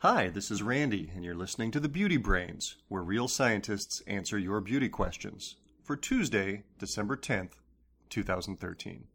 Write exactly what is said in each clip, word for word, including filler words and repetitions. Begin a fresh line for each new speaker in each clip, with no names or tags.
Hi, this is Randy, and you're listening to The Beauty Brains, where real scientists answer your beauty questions, for Tuesday, December tenth, twenty thirteen.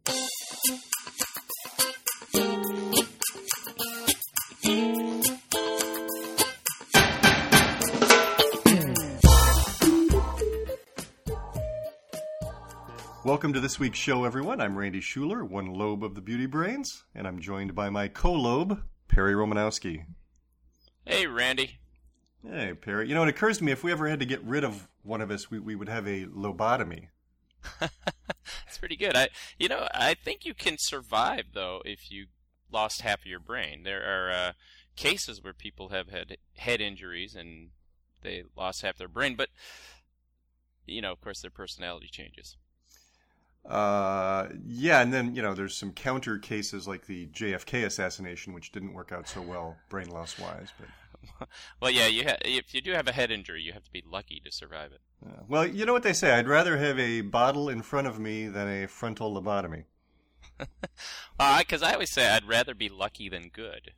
Welcome to this week's show, everyone. I'm Randy Schuler, one lobe of The Beauty Brains, and I'm joined by my co-lobe, Perry Romanowski.
Hey, Randy.
Hey, Perry. You know, it occurs to me, if we ever had to get rid of one of us, we, we would have a lobotomy.
That's pretty good. I, you know, I think you can survive, though, if you lost half of your brain. There are uh, cases where people have had head injuries and they lost half their brain, but, you know, of course, their personality changes.
Uh, yeah, and then, you know, there's some counter cases like the J F K assassination, which didn't work out so well, brain loss-wise. But
well, yeah, you ha- if you do have a head injury, you have to be lucky to survive it.
Uh, well, you know what they say, I'd rather have a bottle in front of me than a frontal lobotomy.
Because uh, I always say I'd rather be lucky than good.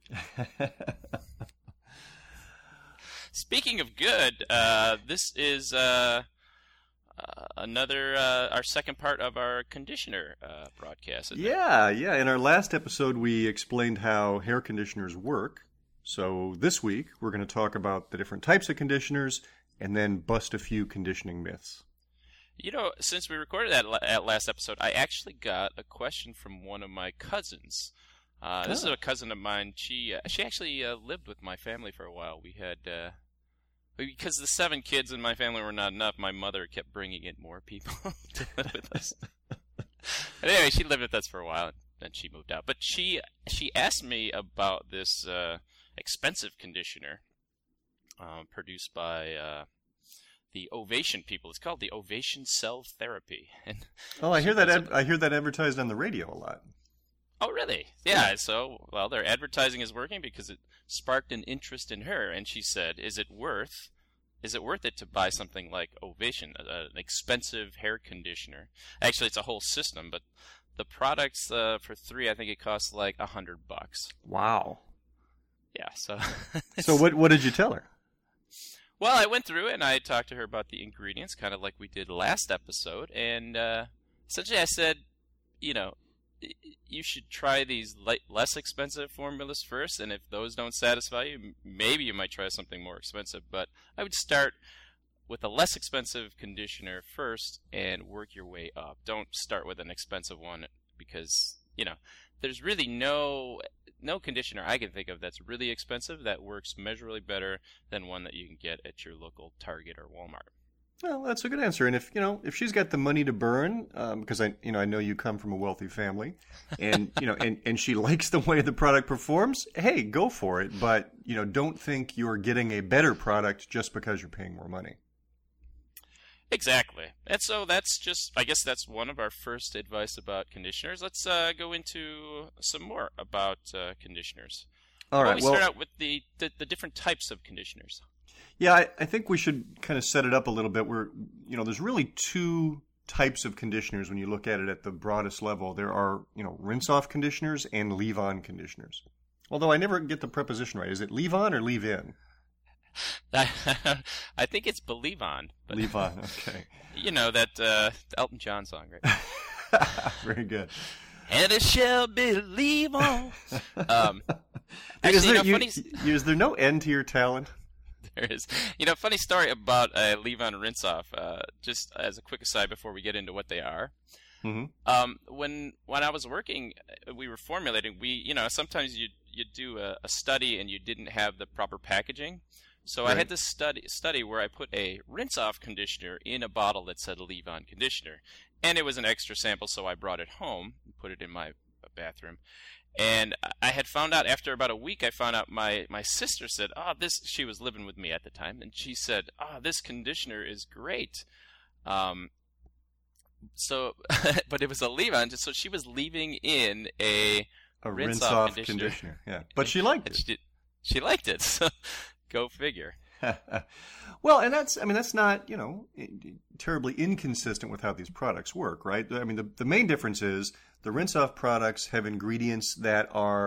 Speaking of good, uh, this is... Uh, Uh, another, uh, our second part of our conditioner uh, broadcast.
Yeah, it? yeah. In our last episode, we explained how hair conditioners work. So this week, we're going to talk about the different types of conditioners and then bust a few conditioning myths.
You know, since we recorded that, that last episode, I actually got a question from one of my cousins. Uh, this oh. is a cousin of mine. She uh, she actually uh, lived with my family for a while. We had... Uh, Because the seven kids in my family were not enough, my mother kept bringing in more people to live with us. But anyway, she lived with us for a while, and then she moved out. But she she asked me about this uh, expensive conditioner uh, produced by uh, the Ovation people. It's called the Ovation Cell Therapy. And
oh, I hear that. Ad- I hear that advertised on the radio a lot.
Oh, really? Yeah, so, well, their advertising is working because it sparked an interest in her, and she said, is it worth is it worth it to buy something like Ovation, uh, an expensive hair conditioner? Actually, it's a whole system, but the products uh, for three, I think it costs like a hundred bucks.
Wow.
Yeah, so...
so what what did you tell her?
Well, I went through it, and I talked to her about the ingredients, kind of like we did last episode, and uh, essentially I said, you know, you should try these less expensive formulas first, and if those don't satisfy you, maybe you might try something more expensive. But I would start with a less expensive conditioner first and work your way up. Don't start with an expensive one because, you know, there's really no no conditioner I can think of that's really expensive that works measurably better than one that you can get at your local Target or Walmart.
Well, that's a good answer. And if you know, if she's got the money to burn, um, because I, you know, I know you come from a wealthy family, and you know, and, and she likes the way the product performs, hey, go for it. But you know, don't think you're getting a better product just because you're paying more money.
Exactly. And so that's just, I guess that's one of our first advice about conditioners. Let's uh, go into some more about uh, conditioners.
All right.
We
well,
start out with the, the the different types of conditioners.
Yeah, I, I think we should kind of set it up a little bit. Where you know, there's really two types of conditioners when you look at it at the broadest level. There are, you know, rinse-off conditioners and leave-on conditioners. Although I never get the preposition right. Is it leave-on or leave-in?
I think it's believe on. But,
leave on, okay.
You know, that uh, Elton John song, right?
Very good.
And it shall believe on. Um,
actually, is, there,
you know,
you,
funny...
is there no end to your talent?
There is. You know, funny story about uh, leave-on rinse-off, uh, just as a quick aside before we get into what they are.
Mm-hmm.
Um, when when I was working, we were formulating, we, you know, sometimes you you do a, a study and you didn't have the proper packaging. So right. I had this study, study where I put a rinse-off conditioner in a bottle that said leave-on conditioner. And it was an extra sample, so I brought it home and put it in my bathroom. And I had found out, after about a week, I found out my, my sister said, oh, this, she was living with me at the time, and she said, oh, this conditioner is great. Um, so, but it was a leave-on, so she was leaving in a,
a
rinse-off,
rinse-off
conditioner.
conditioner. Yeah, but she liked it.
She, did, she liked it, so go figure.
Well, and that's, I mean, that's not, you know, terribly inconsistent with how these products work, right? I mean, the, the main difference is the rinse-off products have ingredients that are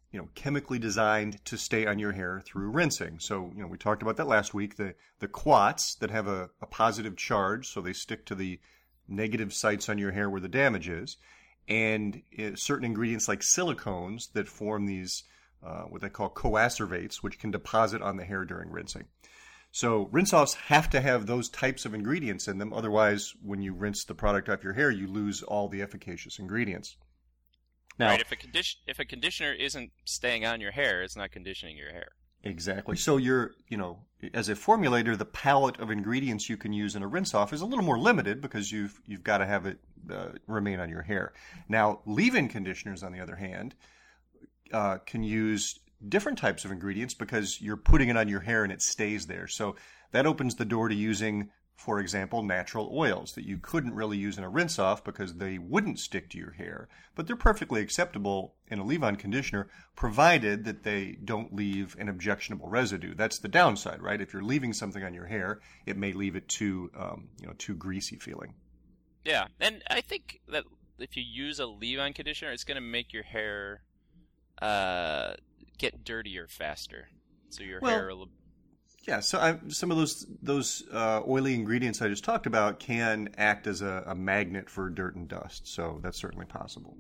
you know, chemically designed to stay on your hair through rinsing. So, you know, we talked about that last week, the, the quats that have a, a positive charge, so they stick to the negative sites on your hair where the damage is, and uh, certain ingredients like silicones that form these, uh, what they call coacervates, which can deposit on the hair during rinsing. So rinse-offs have to have those types of ingredients in them. Otherwise, when you rinse the product off your hair, you lose all the efficacious ingredients.
Now, right, if a condition if a conditioner isn't staying on your hair, it's not conditioning your hair.
Exactly. So you're, you know, as a formulator, the palette of ingredients you can use in a rinse-off is a little more limited because you've you've got to have it uh, remain on your hair. Now, leave-in conditioners, on the other hand, uh, can use different types of ingredients because you're putting it on your hair and it stays there. So that opens the door to using, for example, natural oils that you couldn't really use in a rinse-off because they wouldn't stick to your hair. But they're perfectly acceptable in a leave-on conditioner, provided that they don't leave an objectionable residue. That's the downside, right? If you're leaving something on your hair, it may leave it too, um, you know, too greasy feeling.
Yeah, and I think that if you use a leave-on conditioner, it's going to make your hair uh, get dirtier faster. So your
well,
hair will...
Yeah, so I, some of those those uh, oily ingredients I just talked about can act as a, a magnet for dirt and dust, so that's certainly possible.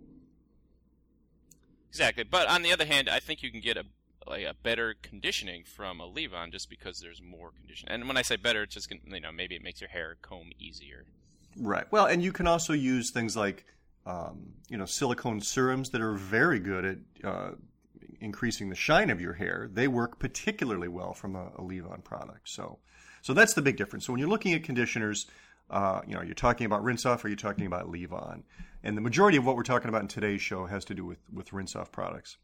Exactly, but on the other hand, I think you can get a like a better conditioning from a leave-on just because there's more conditioning. And when I say better, it's just gonna, you know, maybe it makes your hair comb easier.
Right. Well, and you can also use things like um, you know silicone serums that are very good at uh, increasing the shine of your hair. They work particularly well from a, a leave-on product. So, so that's the big difference. So when you're looking at conditioners, uh, you know, you're talking about rinse-off or you're talking about leave-on. And the majority of what we're talking about in today's show has to do with, with rinse-off products.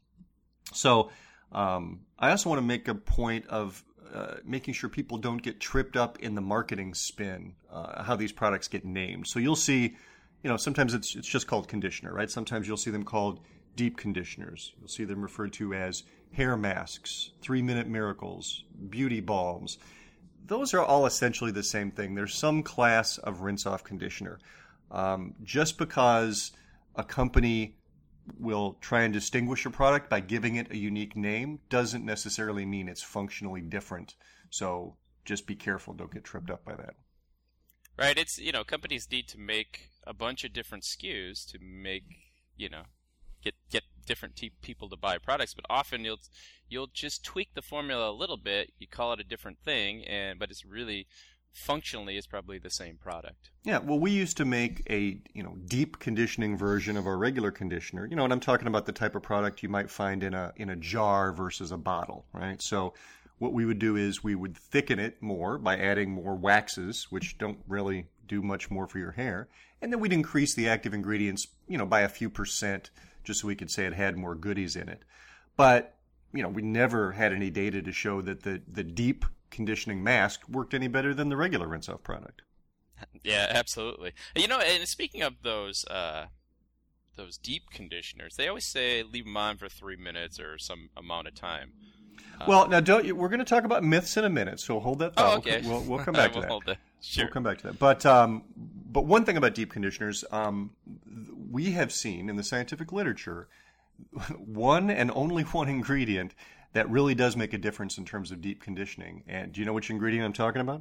So um, I also want to make a point of uh, making sure people don't get tripped up in the marketing spin, uh, how these products get named. So you'll see, you know, sometimes it's it's just called conditioner, right? Sometimes you'll see them called deep conditioners. You'll see them referred to as hair masks, three-minute miracles, beauty balms. Those are all essentially the same thing. There's some class of rinse-off conditioner. Um, just because a company will try and distinguish a product by giving it a unique name doesn't necessarily mean it's functionally different. So just be careful. Don't get tripped up by that.
Right. It's, you know, companies need to make a bunch of different S K Us to make, you know, get get different te- people to buy products, but often you'll you'll just tweak the formula a little bit. You call it a different thing, and but it's really functionally it's probably the same product.
Yeah, well, we used to make a you know deep conditioning version of our regular conditioner. You know, and I'm talking about the type of product you might find in a in a jar versus a bottle, right? So what we would do is we would thicken it more by adding more waxes, which don't really do much more for your hair, and then we'd increase the active ingredients, you know, by a few percent, just so we could say it had more goodies in it. But, you know, we never had any data to show that the, the deep conditioning mask worked any better than the regular rinse-off product.
Yeah, absolutely. You know, and speaking of those uh, those deep conditioners, they always say leave them on for three minutes or some amount of time.
Well, now don't you, we're going to talk about myths in a minute, so hold that thought.
Oh, okay.
We'll, we'll, we'll come back to that.
Hold the, sure.
We'll come back to that. But um, but one thing about deep conditioners, um, we have seen in the scientific literature one and only one ingredient that really does make a difference in terms of deep conditioning. And do you know which ingredient I'm talking about?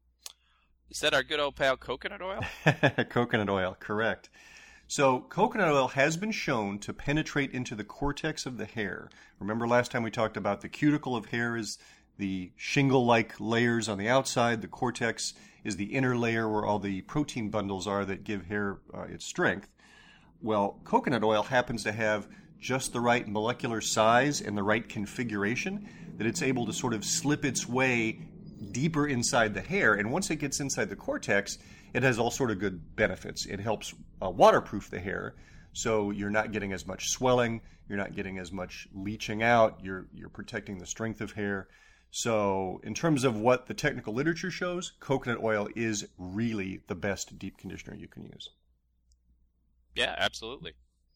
Is that our good old pal coconut oil?
Coconut oil, correct. So coconut oil has been shown to penetrate into the cortex of the hair. Remember last time we talked about the cuticle of hair is the shingle-like layers on the outside. The cortex is the inner layer where all the protein bundles are that give hair uh, its strength. Well, coconut oil happens to have just the right molecular size and the right configuration that it's able to sort of slip its way deeper inside the hair. And once it gets inside the cortex, it has all sort of good benefits. It helps uh, waterproof the hair, so you're not getting as much swelling, you're not getting as much leaching out, you're you're protecting the strength of hair. So in terms of what the technical literature shows, coconut oil is really the best deep conditioner you can use.
Yeah, absolutely.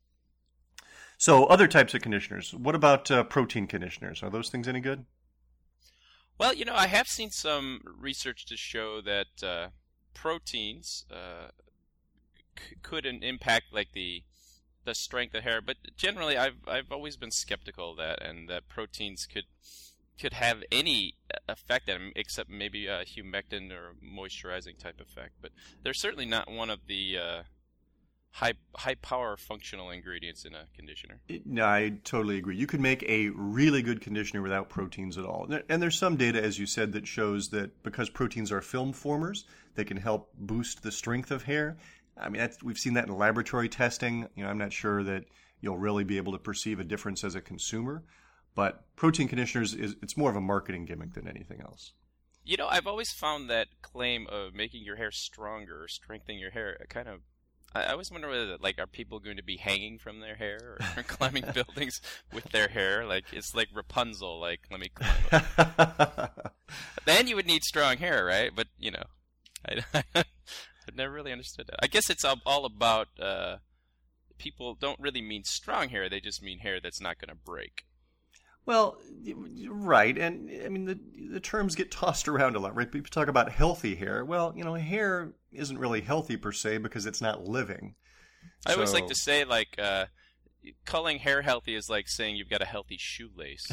So other types of conditioners. What about uh, protein conditioners? Are those things any good?
Well, you know, I have seen some research to show that uh, proteins uh, c- could impact like the the strength of hair. But generally, I've I've always been skeptical of that, and that proteins could could have any effect on them, except maybe a humectant or moisturizing type effect. But they're certainly not one of the uh, high high power functional ingredients in a conditioner.
No, I totally agree. You could make a really good conditioner without proteins at all. And there's some data, as you said, that shows that because proteins are film formers, they can help boost the strength of hair. I mean, that's, we've seen that in laboratory testing. You know, I'm not sure that you'll really be able to perceive a difference as a consumer. But protein conditioners, is it's more of a marketing gimmick than anything else.
You know, I've always found that claim of making your hair stronger or strengthening your hair kind of, I always wonder whether, like, are people going to be hanging from their hair or climbing buildings with their hair? Like, it's like Rapunzel, like, let me climb up. Then you would need strong hair, right? But, you know, I, I've never really understood that. I guess it's all, all about, uh, people don't really mean strong hair, they just mean hair that's not going to break.
Well, right, and I mean the the terms get tossed around a lot, right? People talk about healthy hair. Well, you know, hair isn't really healthy per se because it's not living.
I so... always like to say, like, uh, calling hair healthy is like saying you've got a healthy shoelace.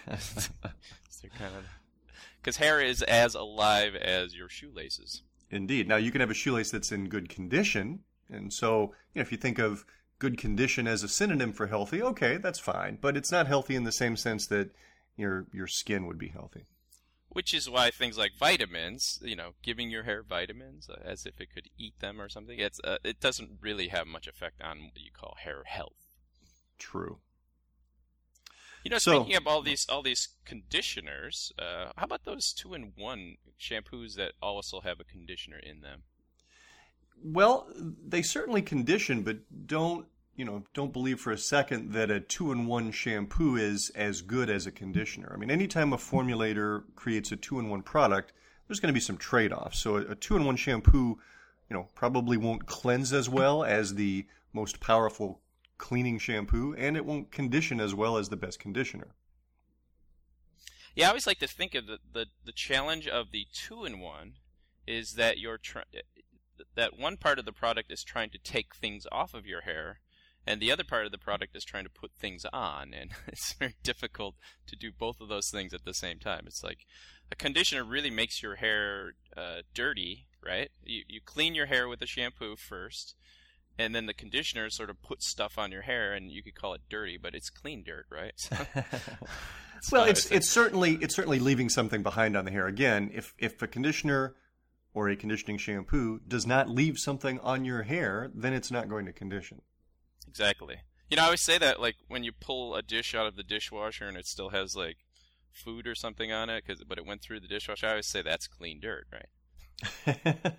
So kind of, because hair is as alive as your shoelaces.
Indeed. Now you can have a shoelace that's in good condition, and so you know, if you think of good condition as a synonym for healthy, okay, that's fine. But it's not healthy in the same sense that your your skin would be healthy.
Which is why things like vitamins, you know, giving your hair vitamins uh, as if it could eat them or something, it's uh, it doesn't really have much effect on what you call hair health.
True.
You know,
so,
speaking of all these all these conditioners, uh, how about those two-in-one shampoos that also have a conditioner in them?
Well, they certainly condition, but don't, you know, don't believe for a second that a two-in-one shampoo is as good as a conditioner. I mean, anytime a formulator creates a two-in-one product, there's going to be some trade-offs. So a, a two-in-one shampoo, you know, probably won't cleanse as well as the most powerful cleaning shampoo, and it won't condition as well as the best conditioner.
Yeah, I always like to think of the the, the challenge of the two-in-one is that you're trying... that one part of the product is trying to take things off of your hair, and the other part of the product is trying to put things on, and it's very difficult to do both of those things at the same time. It's like a conditioner really makes your hair uh, dirty, right? You, you clean your hair with a shampoo first, and then the conditioner sort of puts stuff on your hair, and you could call it dirty, but it's clean dirt, right? So,
well, it's it's, it's certainly it's certainly leaving something behind on the hair. Again, if if a conditioner or a conditioning shampoo does not leave something on your hair, then it's not going to condition.
Exactly. You know, I always say that, like, when you pull a dish out of the dishwasher and it still has, like, food or something on it, 'cause, but it went through the dishwasher, I always say that's clean dirt, right?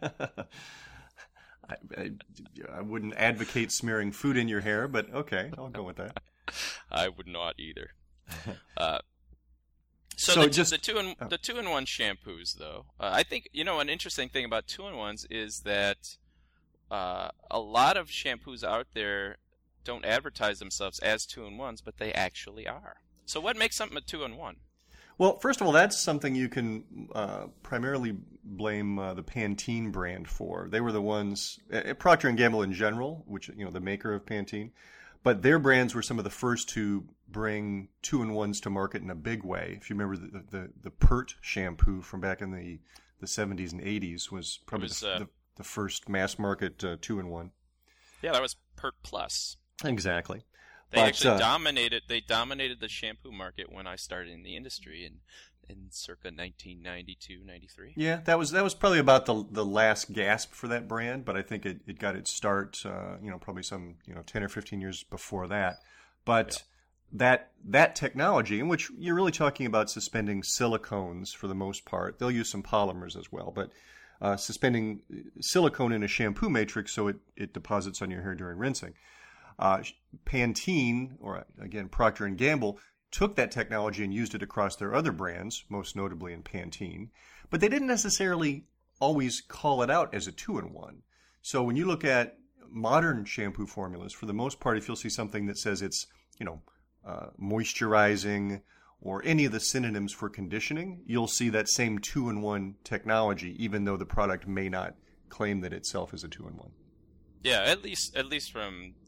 I, I, I wouldn't advocate smearing food in your hair, but okay, I'll go with that.
I would not either. Uh, So,
so
the,
just
the two in the two in one shampoos, though, uh, I think you know an interesting thing about two in ones is that uh, a lot of shampoos out there don't advertise themselves as two in ones, but they actually are. So, what makes something a two in one?
Well, first of all, that's something you can uh, primarily blame uh, the Pantene brand for. They were the ones, uh, Procter and Gamble in general, which you know the maker of Pantene. But their brands were some of the first to bring two-in-ones to market in a big way. If you remember, the the, the Pert shampoo from back in the, the seventies and eighties was probably was, the, uh, the, the first mass-market uh, two-in-one.
Yeah, that was Pert Plus.
Exactly.
They
but,
actually
uh,
dominated. They dominated the shampoo market when I started in the industry in in circa nineteen ninety-two, ninety-three.
Yeah, that was that was probably about the the last gasp for that brand, but I think it, it got its start, uh, you know, probably some you know ten or fifteen years before that. But yeah. that that technology, in which you're really talking about suspending silicones for the most part, they'll use some polymers as well, but uh, suspending silicone in a shampoo matrix so it, it deposits on your hair during rinsing. Uh, Pantene, or again Procter and Gamble, took that technology and used it across their other brands, most notably in Pantene, but they didn't necessarily always call it out as a two-in-one. So when you look at modern shampoo formulas, for the most part, if you'll see something that says it's, you know, uh, moisturizing or any of the synonyms for conditioning, you'll see that same two-in-one technology, even though the product may not claim that itself is a two-in-one.
Yeah, at least at least from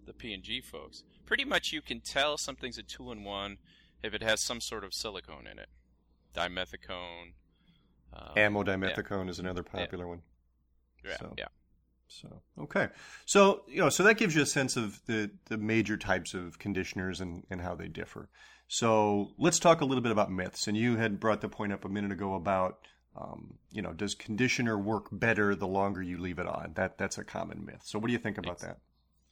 the P and G folks. Pretty much you can tell something's a two-in-one if it has some sort of silicone in it. Dimethicone. Um,
Amodimethicone
yeah.
is another popular
yeah.
one.
Yeah,
so,
yeah.
So, okay. So, you know, so that gives you a sense of the, the major types of conditioners and, and how they differ. So let's talk a little bit about myths. And you had brought the point up a minute ago about, um, you know, does conditioner work better the longer you leave it on? That That's a common myth. So what do you think about that?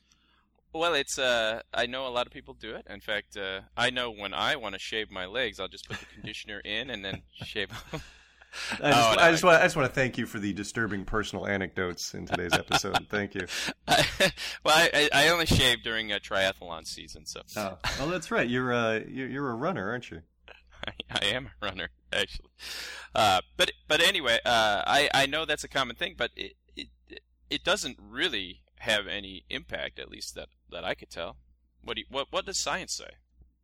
Well, it's uh, I know a lot of people do it. In fact, uh, I know when I want to shave my legs, I'll just put the conditioner in and then shave them.
I just,
oh, no,
I, just want, I just want to thank you for the disturbing personal anecdotes in today's episode. Thank you.
I, well, I, I only shave during a triathlon season, so.
Oh, well, that's right. You're uh, you're, you're a runner, aren't you?
I, I am a runner, actually. Uh, but but anyway, uh, I I know that's a common thing, but it it it doesn't really have any impact, at least that, that I could tell. What do you, what what does science say?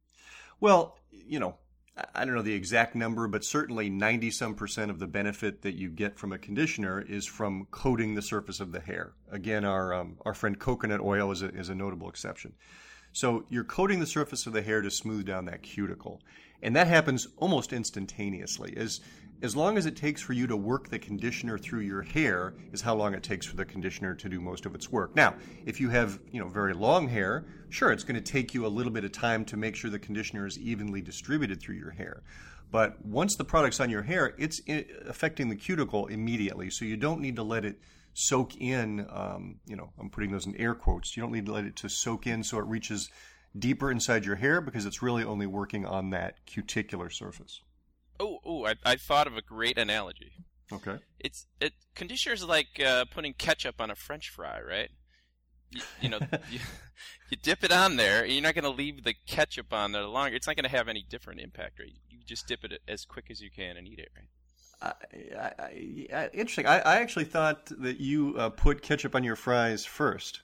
Well, you know. I don't know the exact number, but certainly ninety some percent of the benefit that you get from a conditioner is from coating the surface of the hair. Again, our um, our friend coconut oil is a, is a notable exception. So you're coating the surface of the hair to smooth down that cuticle. And that happens almost instantaneously. As, as long as it takes for you to work the conditioner through your hair is how long it takes for the conditioner to do most of its work. Now, if you have, you know, very long hair, sure, it's going to take you a little bit of time to make sure the conditioner is evenly distributed through your hair. But once the product's on your hair, it's affecting the cuticle immediately. So you don't need to let it soak in, um, you know, I'm putting those in air quotes. You don't need to let it to soak in so it reaches deeper inside your hair because it's really only working on that cuticular surface.
Oh, oh! I, I thought of a great analogy.
Okay.
It's it conditioner's like uh, putting ketchup on a French fry, right? You, you know, you, you dip it on there. You're not going to leave the ketchup on there longer. It's not going to have any different impact, right? You just dip it as quick as you can and eat it, right?
I, I, I, interesting. I, I actually thought that you uh, put ketchup on your fries first.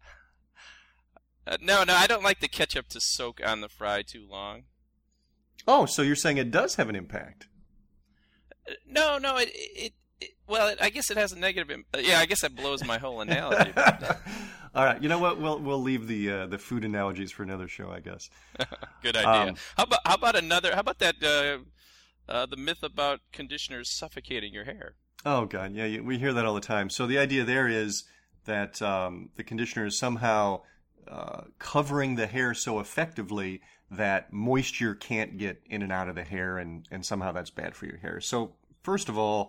Uh, no, no, I don't like the ketchup to soak on the fry too long.
Oh, so you're saying it does have an impact?
Uh, no, no, it, it, it well, it, I guess it has a negative. Im- uh, yeah, I guess that blows my whole analogy.
All right, you know what? We'll we'll leave the uh, the food analogies for another show, I guess.
Good idea.
Um,
how about how about another? How about that? Uh, uh, the myth about conditioners suffocating your hair.
Oh God, yeah, we hear that all the time. So the idea there is that um, the conditioner is somehow uh, covering the hair so effectively that moisture can't get in and out of the hair, and, and somehow that's bad for your hair. So first of all,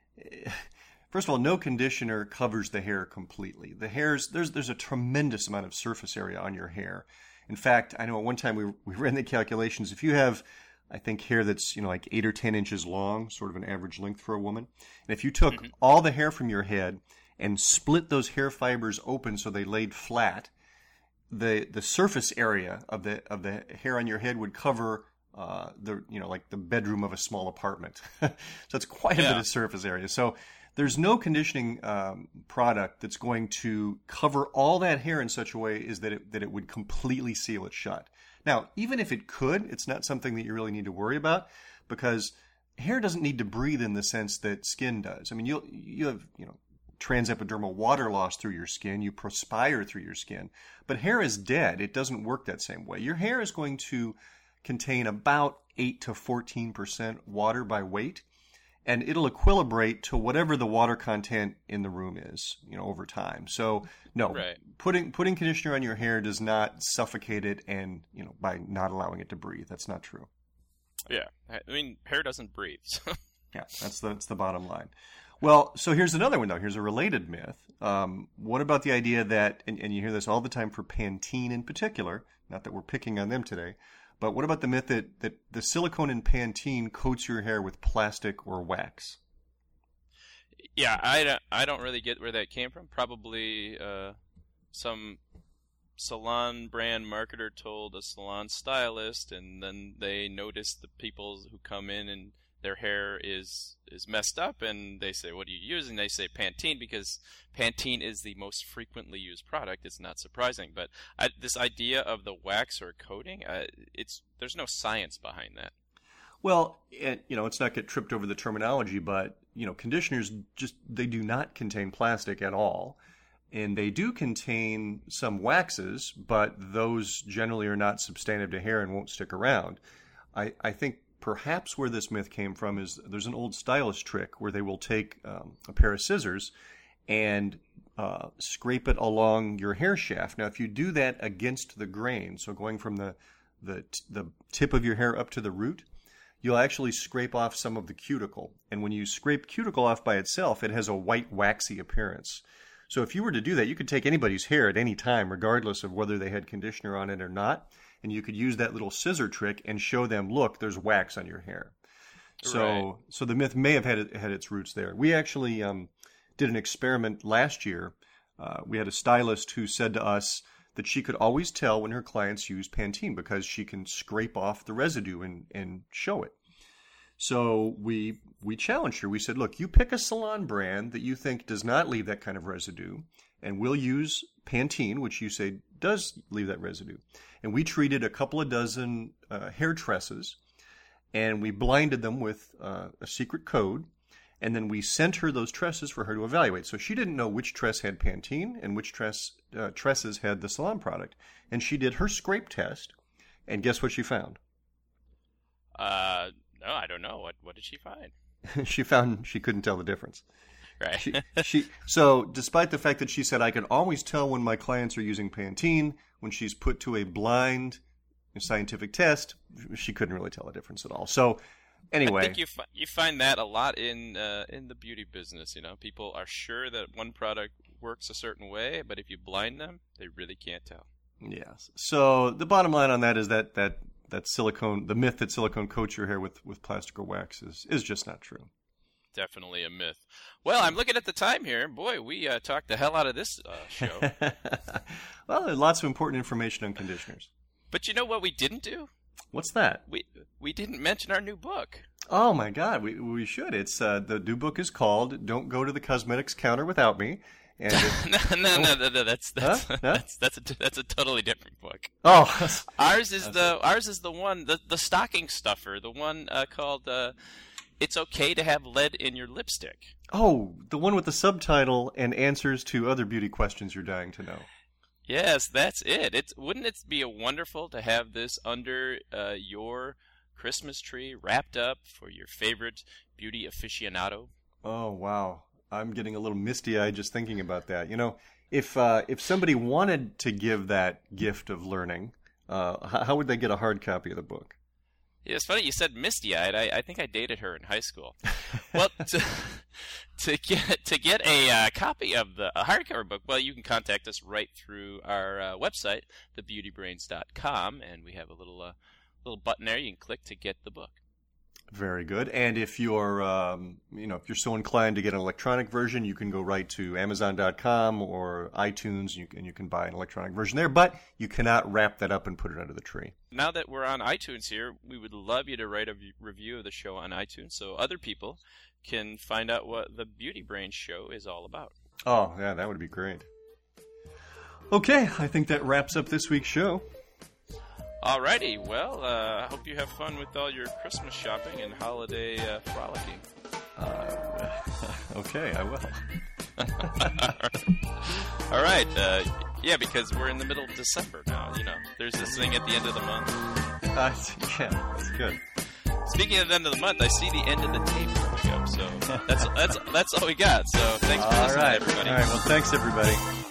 first of all, no conditioner covers the hair completely. The hairs there's there's a tremendous amount of surface area on your hair. In fact, I know at one time we we ran the calculations. If you have, I think, hair that's you know like eight or ten inches long, sort of an average length for a woman, and if you took mm-hmm. all the hair from your head and split those hair fibers open so they laid flat, the the surface area of the of the hair on your head would cover uh, the you know like the bedroom of a small apartment. So it's quite a yeah. bit of surface area. So there's no conditioning um, product that's going to cover all that hair in such a way is that it that it would completely seal it shut. Now, even if it could, it's not something that you really need to worry about because hair doesn't need to breathe in the sense that skin does. I mean, you you have you know. transepidermal water loss through your skin, you perspire through your skin. But hair is dead. It doesn't work that same way. Your hair is going to contain about eight to fourteen percent water by weight, and it'll equilibrate to whatever the water content in the room is, you know, over time. So, no,
right.
putting putting conditioner on your hair does not suffocate it and, you know, by not allowing it to breathe. That's not true.
Yeah. I mean, hair doesn't breathe. So.
Yeah, that's the, that's the bottom line. Well, so here's another one, though. Here's a related myth. Um, what about the idea that, and, and you hear this all the time for Pantene in particular, not that we're picking on them today, but what about the myth that, that the silicone in Pantene coats your hair with plastic or wax?
Yeah, I don't, I don't really get where that came from. Probably uh, some salon brand marketer told a salon stylist, and then they noticed the people who come in and their hair is is messed up, and they say, what are you using? They say Pantene because Pantene is the most frequently used product. It's not surprising. But I, this idea of the wax or coating, uh, it's there's no science behind that.
Well, and, you know, let's not get tripped over the terminology, but, you know, conditioners just, they do not contain plastic at all. And they do contain some waxes, but those generally are not substantive to hair and won't stick around. I, I think perhaps where this myth came from is there's an old stylist trick where they will take um, a pair of scissors and uh, scrape it along your hair shaft. Now, if you do that against the grain, so going from the, the, the tip of your hair up to the root, you'll actually scrape off some of the cuticle. And when you scrape cuticle off by itself, it has a white, waxy appearance. So if you were to do that, you could take anybody's hair at any time, regardless of whether they had conditioner on it or not, and you could use that little scissor trick and show them, look, there's wax on your hair. So
right.
so the myth may have had it, had its roots there. We actually um, did an experiment last year. Uh, we had a stylist who said to us that she could always tell when her clients use Pantene because she can scrape off the residue and, and show it. So we we challenged her. We said, look, you pick a salon brand that you think does not leave that kind of residue, and we'll use Pantene, which you say does leave that residue. And we treated a couple of dozen uh, hair tresses, and we blinded them with uh, a secret code, and then we sent her those tresses for her to evaluate. So she didn't know which tress had Pantene and which tress uh, tresses had the salon product. And she did her scrape test, and guess what she found?
Uh... No, I don't know. What what did she find?
She found she couldn't tell the difference.
Right.
she, she so despite the fact that she said I can always tell when my clients are using Pantene, when she's put to a blind scientific test, she couldn't really tell the difference at all. So anyway,
I think you fi- you find that a lot in uh, in the beauty business. You know, people are sure that one product works a certain way, but if you blind them, they really can't tell.
Yes. So the bottom line on that is that that. That silicone, the myth that silicone coats your hair with, with plastic or wax is, is just not true.
Definitely a myth. Well, I'm looking at the time here. Boy, we uh, talked the hell out of this uh, show.
Well, there's lots of important information on conditioners.
But you know what we didn't do?
What's that?
We we didn't mention our new book.
Oh my God, we we should. It's uh, the new book is called "Don't Go to the Cosmetics Counter Without Me." And
no, no, no, no, no, that's that's
huh?
that's that's a, that's a totally different book.
Oh,
ours is the ours is the one the the stocking stuffer, the one uh, called uh, "It's Okay to Have Lead in Your Lipstick."
Oh, the one with the subtitle and answers to other beauty questions you're dying to know.
Yes, that's it. It's wouldn't it be wonderful to have this under uh, your Christmas tree, wrapped up for your favorite beauty aficionado?
Oh wow. I'm getting a little misty-eyed just thinking about that. You know, if uh, if somebody wanted to give that gift of learning, uh, how would they get a hard copy of the book?
Yeah, it's funny you said misty-eyed. I, I think I dated her in high school. Well, to, to get to get a uh, copy of the a hardcover book, well, you can contact us right through our uh, website, the beauty brains dot com, and we have a little uh, little button there you can click to get the book.
Very good. And if you're, um, you know, if you're so inclined to get an electronic version, you can go right to amazon dot com or iTunes, and you, and you can buy an electronic version there. But you cannot wrap that up and put it under the tree.
Now that we're on iTunes here, we would love you to write a review of the show on iTunes so other people can find out what the Beauty Brains show is all about.
Oh, yeah, that would be great. Okay, I think that wraps up this week's show.
Alrighty, well, uh, I hope you have fun with all your Christmas shopping and holiday uh, frolicking.
Uh, okay, I will.
All right, uh, yeah, because we're in the middle of December now, you know. There's this thing at the end of the month.
Uh, yeah, that's good.
Speaking of the end of the month, I see the end of the tape coming up, so that's that's that's all we got. So thanks for
all
listening,
right.
everybody.
All right, well, thanks, everybody.